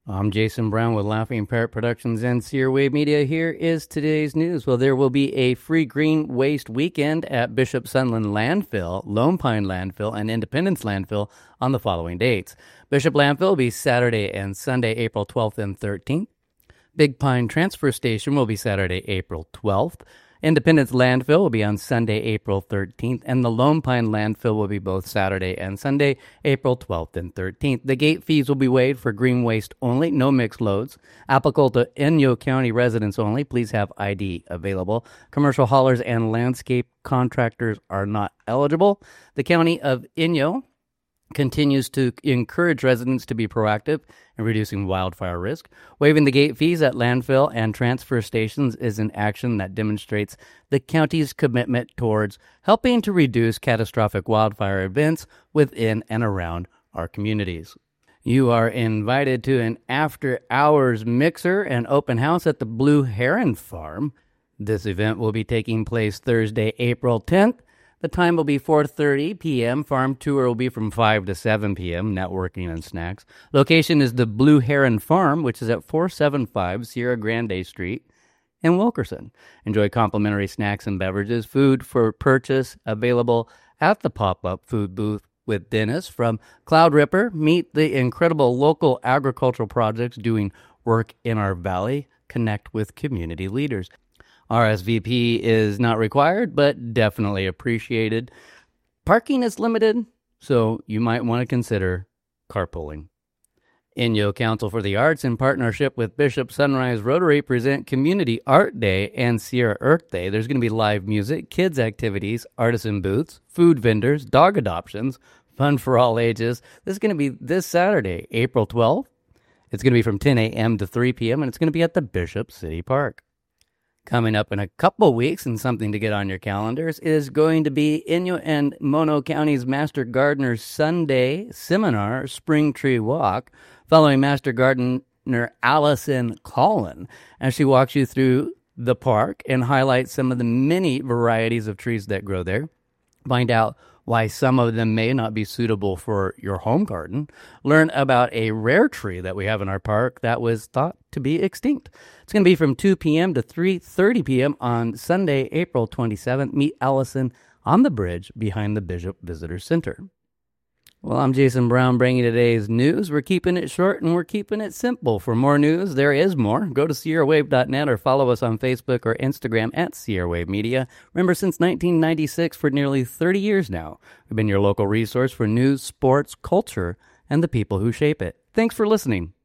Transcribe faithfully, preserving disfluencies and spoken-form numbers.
I'm Jason Brown with Laughing Parrot Productions and Sierra Wave Media. Here is today's news. Well, there will be a free green waste weekend at Bishop Sunland Landfill, Lone Pine Landfill, and Independence Landfill on the following dates. Bishop Landfill will be Saturday and Sunday, April twelfth and thirteenth. Big Pine Transfer Station will be Saturday, April twelfth. Independence Landfill will be on Sunday, April thirteenth, and the Lone Pine Landfill will be both Saturday and Sunday, April twelfth and thirteenth. The gate fees will be waived for green waste only, no mixed loads. Applicable to Inyo County residents only. Please have I D available. Commercial haulers and landscape contractors are not eligible. The County of Inyo continues to encourage residents to be proactive in reducing wildfire risk. Waiving the gate fees at landfill and transfer stations is an action that demonstrates the county's commitment towards helping to reduce catastrophic wildfire events within and around our communities. You are invited to an after-hours mixer and open house at the Blue Heron Farm. This event will be taking place Thursday, April tenth. The time will be four thirty p.m. Farm tour will be from five to seven p.m., networking and snacks. Location is the Blue Heron Farm, which is at four seventy-five Sierra Grande Street in Wilkerson. Enjoy complimentary snacks and beverages. Food for purchase available at the pop-up food booth with Dennis from Cloud Ripper. Meet the incredible local agricultural projects doing work in our valley. Connect with community leaders. R S V P is not required, but definitely appreciated. Parking is limited, so you might want to consider carpooling. Inyo Council for the Arts, in partnership with Bishop Sunrise Rotary, present Community Art Day and Sierra Earth Day. There's going to be live music, kids' activities, artisan booths, food vendors, dog adoptions, fun for all ages. This is going to be this Saturday, April twelfth. It's going to be from ten a.m. to three p.m., and it's going to be at the Bishop City Park. Coming up in a couple weeks, and something to get on your calendars, is going to be Inyo and Mono County's Master Gardener Sunday Seminar Spring Tree Walk, following Master Gardener Allison Collin, as she walks you through the park and highlights some of the many varieties of trees that grow there. Find out why some of them may not be suitable for your home garden. Learn about a rare tree that we have in our park that was thought to be extinct. It's going to be from two p.m. to three thirty p.m. on Sunday, April twenty-seventh. Meet Allison on the bridge behind the Bishop Visitor Center. Well, I'm Jason Brown bringing you today's news. We're keeping it short and we're keeping it simple. For more news, there is more. Go to sierra wave dot net or follow us on Facebook or Instagram at Sierra Wave Media. Remember, since nineteen ninety-six, for nearly thirty years now, we've been your local resource for news, sports, culture, and the people who shape it. Thanks for listening.